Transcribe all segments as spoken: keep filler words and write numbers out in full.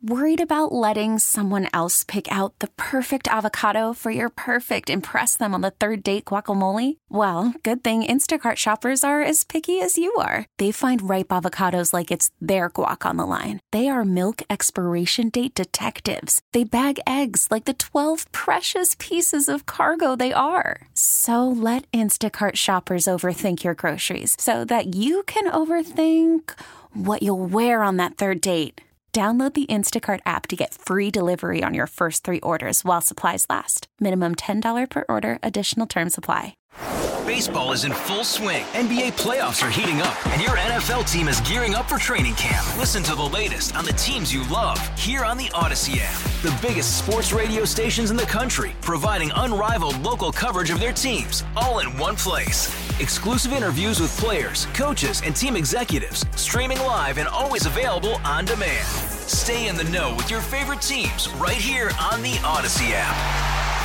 Worried about letting someone else pick out the perfect avocado for your perfect impress them on the third date guacamole? Well, good thing Instacart shoppers are as picky as you are. They find ripe avocados like it's their guac on the line. They are milk expiration date detectives. They bag eggs like the twelve precious pieces of cargo they are. So let Instacart shoppers overthink your groceries so that you can overthink what you'll wear on that third date. Download the Instacart app to get free delivery on your first three orders while supplies last. Minimum ten dollars per order. Additional terms apply. Baseball is in full swing. N B A playoffs are heating up, and your N F L team is gearing up for training camp. Listen to the latest on the teams you love here on the Odyssey app. The biggest sports radio stations in the country, providing unrivaled local coverage of their teams, all in one place. Exclusive interviews with players, coaches, and team executives, streaming live and always available on demand. Stay in the know with your favorite teams right here on the Odyssey app.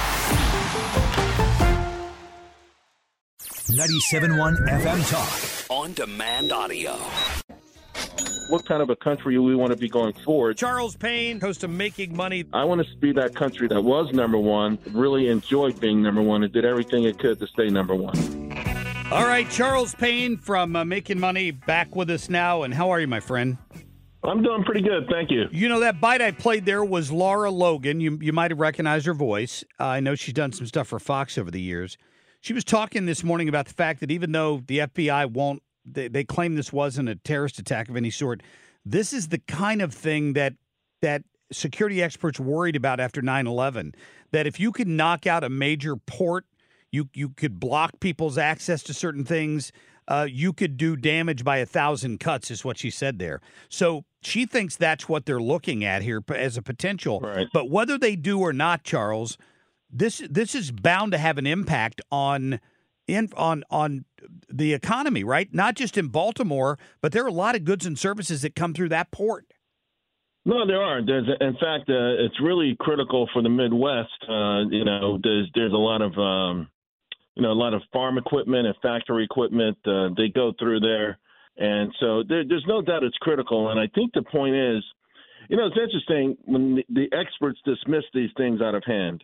ninety-seven point one F M Talk. On demand audio. What kind of a country we want to be going forward. Charles Payne, host of Making Money. I want to be that country that was number one, really enjoyed being number one, and did everything it could to stay number one. All right, Charles Payne from uh, Making Money back with us now. And how are you, my friend? I'm doing pretty good, thank you. You know, that bite I played there was Laura Logan. You, you might have recognized her voice. Uh, I know she's done some stuff for Fox over the years. She was talking this morning about the fact that even though the F B I won't, they, they claim this wasn't a terrorist attack of any sort, this is the kind of thing that that security experts worried about after nine eleven, that if you could knock out a major port, you, you could block people's access to certain things, uh, you could do damage by a thousand cuts, is what she said there. So she thinks that's what they're looking at here as a potential. Right. But whether they do or not, Charles, This this is bound to have an impact on in on on the economy, right? Not just in Baltimore, but there are a lot of goods and services that come through that port. No, there aren't. There's, in fact, uh, it's really critical for the Midwest. Uh, you know, there's there's a lot of um, you know a lot of farm equipment and factory equipment. Uh, they go through there, and so there, there's no doubt it's critical. And I think the point is, you know, it's interesting when the, the experts dismiss these things out of hand.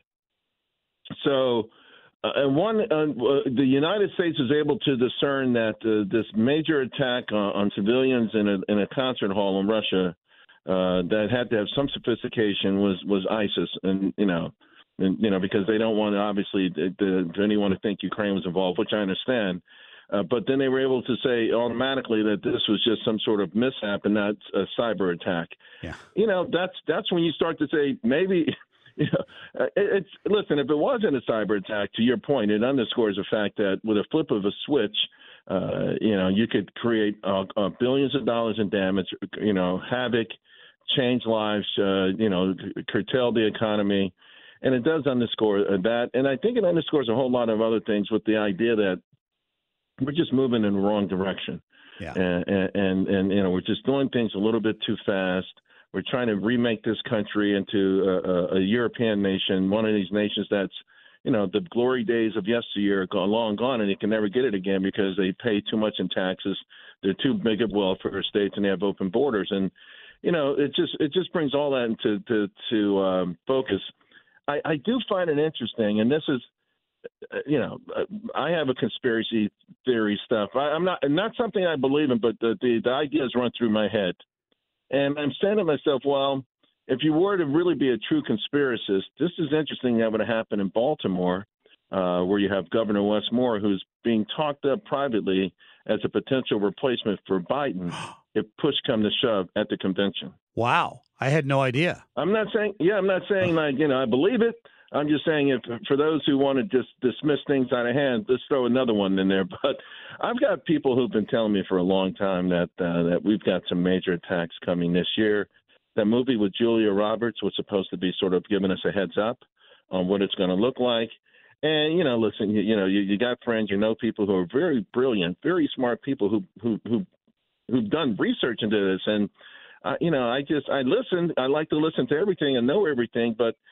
So, uh, and one, uh, the United States is able to discern that uh, this major attack on, on civilians in a, in a concert hall in Russia uh, that had to have some sophistication was, was ISIS, and you know, and, you know, because they don't want obviously the, the, anyone to think Ukraine was involved, which I understand. Uh, but then they were able to say automatically that this was just some sort of mishap and not a cyber attack. Yeah. You know, that's that's when you start to say maybe. You know, it's listen. If it wasn't a cyber attack, to your point, it underscores the fact that with a flip of a switch, uh, you know, you could create uh, uh, billions of dollars in damage, you know, havoc, change lives, uh, you know, curtail the economy, and it does underscore that. And I think it underscores a whole lot of other things with the idea that we're just moving in the wrong direction, yeah, and, and and and you know, we're just doing things a little bit too fast. We're trying to remake this country into a, a, a European nation, one of these nations that's, you know, the glory days of yesteryear are long gone, and you can never get it again because they pay too much in taxes. They're too big of welfare states, and they have open borders. And, you know, it just it just brings all that into to, to um, focus. I, I do find it interesting, and this is, you know, I have a conspiracy theory stuff. I, I'm not not something I believe in, but the, the, the ideas run through my head. And I'm saying to myself, well, if you were to really be a true conspiracist, this is interesting that would happen in Baltimore, uh, where you have Governor Wes Moore, who's being talked up privately as a potential replacement for Biden if push come to shove at the convention. Wow. I had no idea. I'm not saying, yeah, I'm not saying like, you know, I believe it. I'm just saying if for those who want to just dismiss things out of hand, let's throw another one in there. But I've got people who've been telling me for a long time that uh, that we've got some major attacks coming this year. That movie with Julia Roberts was supposed to be sort of giving us a heads up on what it's going to look like. And, you know, listen, you, you know, you, you got friends, you know, people who are very brilliant, very smart people who, who, who, who've done research into this. And, uh, you know, I just, I listen, I like to listen to everything and know everything, but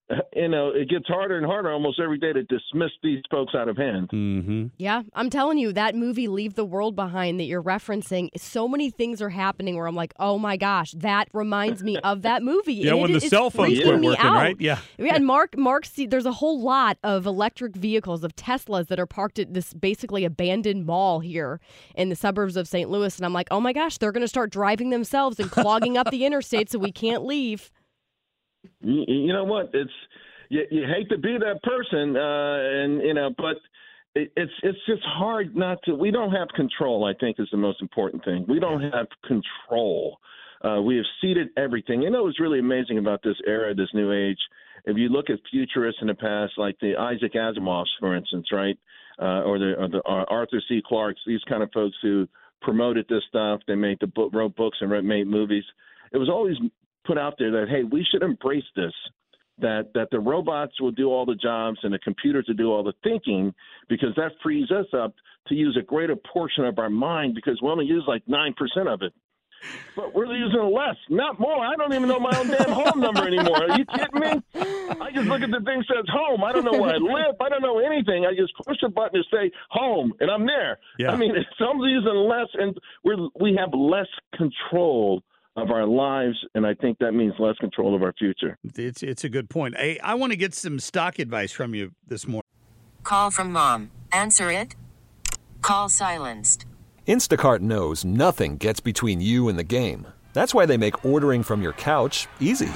you know, it gets harder and harder almost every day to dismiss these folks out of hand. Mm-hmm. Yeah, I'm telling you, that movie Leave the World Behind that you're referencing, so many things are happening where I'm like, oh my gosh, that reminds me of that movie. Yeah, and when it the is cell phones freaking quit me working, out. right? Yeah. Yeah, and Mark, Mark, see, there's a whole lot of electric vehicles, of Teslas that are parked at this basically abandoned mall here in the suburbs of Saint Louis. And I'm like, oh my gosh, they're going to start driving themselves and clogging up the interstate so we can't leave. You, you know what? It's you, you hate to be that person, uh, and you know, but it, it's it's just hard not to. We don't have control. I think is the most important thing. We don't have control. Uh, we have ceded everything. You know what's really amazing about this era, this new age? If you look at futurists in the past, like the Isaac Asimovs, for instance, right, uh, or the, or the uh, Arthur C. Clarke's, these kind of folks who promoted this stuff. They made the book, wrote books and made movies. It was always put out there that, hey, we should embrace this, that that the robots will do all the jobs and the computers will do all the thinking, because that frees us up to use a greater portion of our mind, because we only use like nine percent of it. But we're using less, not more. I don't even know my own damn home number anymore. Are you kidding me? I just look at the thing that says home. I don't know where I live. I don't know anything. I just push a button to say home, and I'm there. Yeah. I mean, some using less, and we're we have less control of our lives, and I think that means less control of our future. It's it's a good point. Hey, I want to get some stock advice from you this morning. Call from mom. Answer it. Call silenced. Instacart knows nothing gets between you and the game. That's why they make ordering from your couch easy.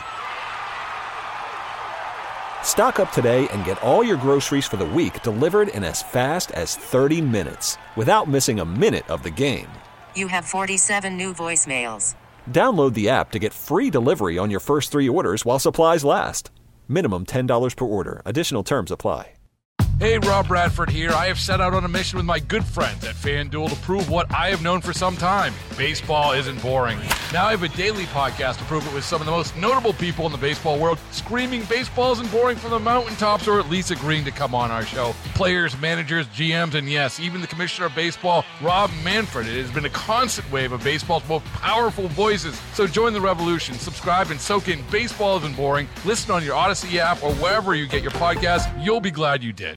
Stock up today and get all your groceries for the week delivered in as fast as thirty minutes without missing a minute of the game. You have forty-seven new voicemails. Download the app to get free delivery on your first three orders while supplies last. Minimum ten dollars per order. Additional terms apply. Hey, Rob Bradford here. I have set out on a mission with my good friends at FanDuel to prove what I have known for some time. Baseball isn't boring. Now I have a daily podcast to prove it with some of the most notable people in the baseball world, screaming baseball isn't boring from the mountaintops, or at least agreeing to come on our show. Players, managers, G Ms, and yes, even the commissioner of baseball, Rob Manfred. It has been a constant wave of baseball's most powerful voices. So join the revolution. Subscribe and soak in Baseball Isn't Boring. Listen on your Odyssey app or wherever you get your podcasts. You'll be glad you did.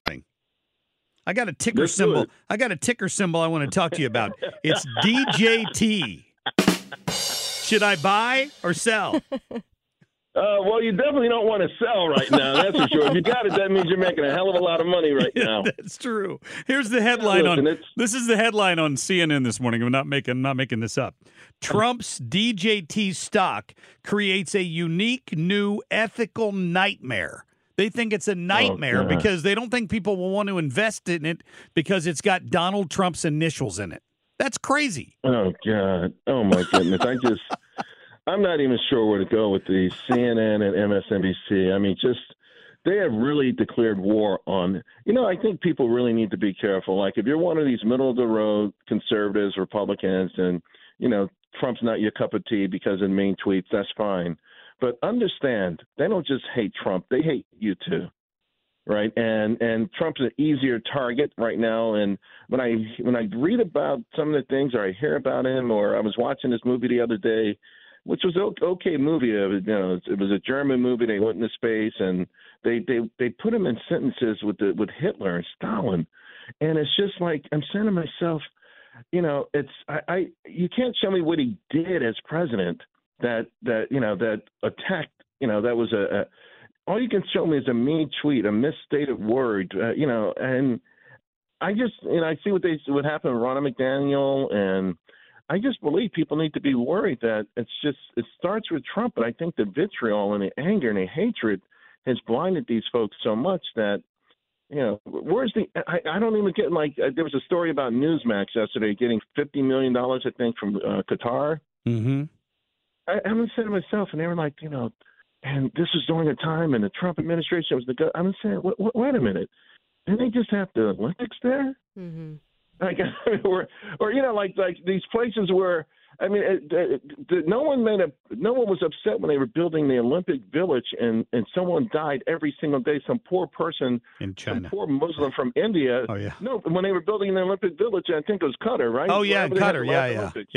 I got a ticker Let's do symbol. it. I got a ticker symbol I want to talk to you about. It's D J T. Should I buy or sell? Uh, well, you definitely don't want to sell right now, that's for sure. If you got it, that means you're making a hell of a lot of money right now. That's true. Here's the headline Yeah, listen, on it's- this is the headline on C N N this morning. I'm not making I'm not making this up. Trump's D J T stock creates a unique new ethical nightmare. They think it's a nightmare God. because they don't think people will want to invest in it because it's got Donald Trump's initials in it. That's crazy. Oh, God. Oh, my goodness. I just, I'm not even sure where to go with the C N N and M S N B C. I mean, just, they have really declared war on, you know, I think people really need to be careful. Like, if you're one of these middle-of-the-road conservatives, Republicans, and, you know, Trump's not your cup of tea because of mean tweets, that's fine. But understand, they don't just hate Trump; they hate you too, right? And and Trump's an easier target right now. And when I when I read about some of the things, or I hear about him, or I was watching this movie the other day, which was an okay movie. You know, it was a German movie. They went into space, and they they they put him in sentences with the with Hitler and Stalin, and it's just like I'm saying to myself, you know, it's I, I you can't show me what he did as president. That that you know that attacked you know that was a, a all you can show me is a mean tweet, a misstated word, uh, you know, and I just you know I see what they what happened with Ronna McDaniel, and I just believe people need to be worried that it's just it starts with Trump, but I think the vitriol and the anger and the hatred has blinded these folks so much that you know where's the I, I don't even get like uh, there was a story about Newsmax yesterday getting fifty million dollars I think from uh, Qatar. Mm-hmm. I, I'm saying to myself, and they were like, you know, and this was during a time, and the Trump administration was the. Go- I'm saying, wait, wait a minute, didn't they just have the Olympics there? Mm-hmm. Like, or, or you know, like like these places where I mean, it, it, it, no one made a, no one was upset when they were building the Olympic Village, and and someone died every single day. Some poor person in China, some poor Muslim from India. Oh yeah. No, when they were building the Olympic Village, I think it was Qatar, right? Oh yeah, Wherever they had Qatar. the Yeah, last yeah, Olympics. yeah.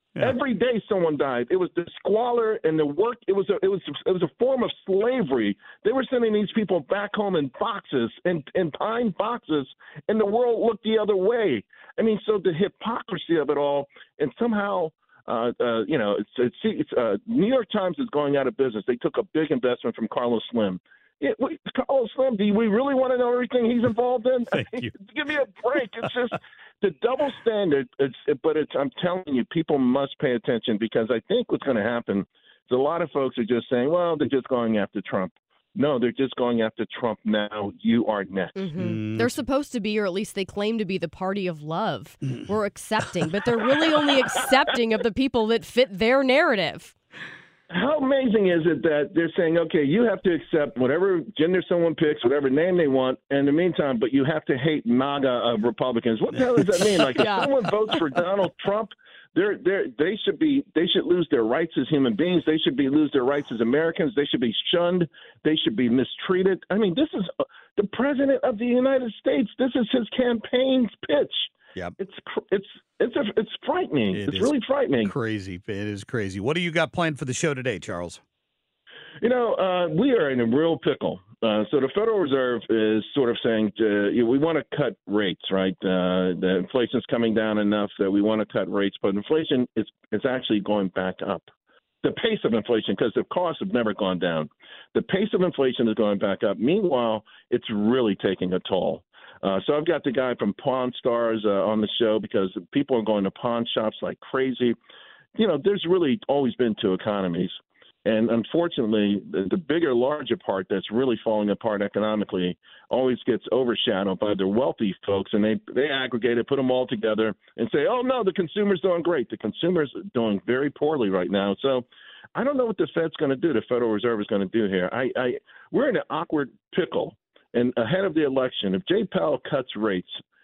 Yeah. Every day someone died. It was the squalor and the work. It was a, it was it was a form of slavery. They were sending these people back home in boxes, in, in pine boxes, and the world looked the other way. I mean, so the hypocrisy of it all, and somehow, uh, uh, you know, it's, it's, it's uh, New York Times is going out of business. They took a big investment from Carlos Slim. Yeah, wait, Carlos Slim, do we really want to know everything he's involved in? Thank you. Give me a break. It's just the double standard. It's, but it's. I'm telling you, people must pay attention, because I think what's going to happen is a lot of folks are just saying, well, they're just going after Trump. No, they're just going after Trump now. You are next. Mm-hmm. Mm. They're supposed to be, or at least they claim to be, the party of love. We're accepting, but they're really only accepting of the people that fit their narrative. How amazing is it that they're saying, okay, you have to accept whatever gender someone picks, whatever name they want, in the meantime, but you have to hate MAGA of Republicans. What the hell does that mean? Like, Yeah. if someone votes for Donald Trump, they're, they're, they should be they should lose their rights as human beings. They should be lose their rights as Americans. They should be shunned. They should be mistreated. I mean, this is uh, the president of the United States. This is his campaign's pitch. Yep. It's it's it's a, it's frightening. It it's is really frightening. Crazy. It is crazy. What do you got planned for the show today, Charles? You know, uh, we are in a real pickle. Uh, so the Federal Reserve is sort of saying uh, you know, we want to cut rates, right? Uh, the inflation's coming down enough that we want to cut rates, but inflation is is actually going back up. The pace of inflation, because the costs have never gone down. The pace of inflation is going back up. Meanwhile, it's really taking a toll. Uh, so I've got the guy from Pawn Stars uh, on the show, because people are going to pawn shops like crazy. You know, there's really always been two economies. And unfortunately, the, the bigger, larger part that's really falling apart economically always gets overshadowed by the wealthy folks, and they, they aggregate it, put them all together, and say, oh, no, the consumer's doing great. The consumer's doing very poorly right now. So I don't know what the Fed's going to do, the Federal Reserve is going to do here. I, I We're in an awkward pickle. And ahead of the election, if Jay Powell cuts rates,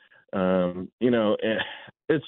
um, you know, it's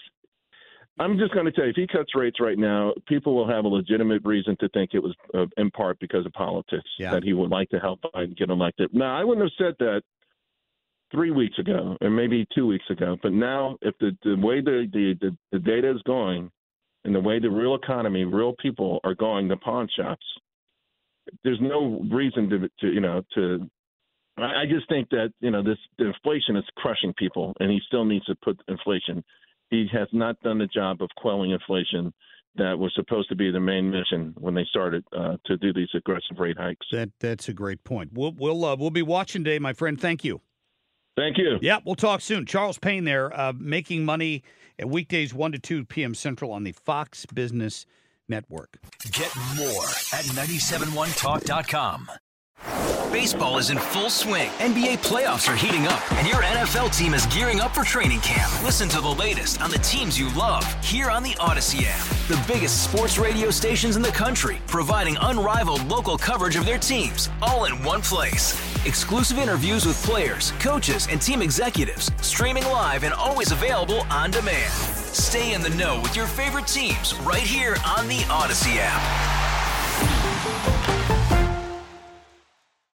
– I'm just going to tell you, if he cuts rates right now, people will have a legitimate reason to think it was uh, in part because of politics, yeah. that he would like to help Biden get elected. Now, I wouldn't have said that three weeks ago or maybe two weeks ago. But now, if the, the way the, the, the, the data is going and the way the real economy, real people are going to pawn shops, there's no reason to, to you know, to – I just think that, you know, this the inflation is crushing people, and he still needs to put inflation. He has not done the job of quelling inflation that was supposed to be the main mission when they started uh, to do these aggressive rate hikes. That That's a great point. We'll we'll uh, we'll be watching today, my friend. Thank you. Thank you. Yeah, we'll talk soon. Charles Payne there, uh, making money at weekdays one to two p.m. Central on the Fox Business Network. Get more at nine seven one talk dot com. Baseball is in full swing. N B A playoffs are heating up, and your N F L team is gearing up for training camp. Listen to the latest on the teams you love here on the Odyssey app. The biggest sports radio stations in the country, providing unrivaled local coverage of their teams, all in one place. Exclusive interviews with players, coaches, and team executives, streaming live and always available on demand. Stay in the know with your favorite teams right here on the Odyssey app.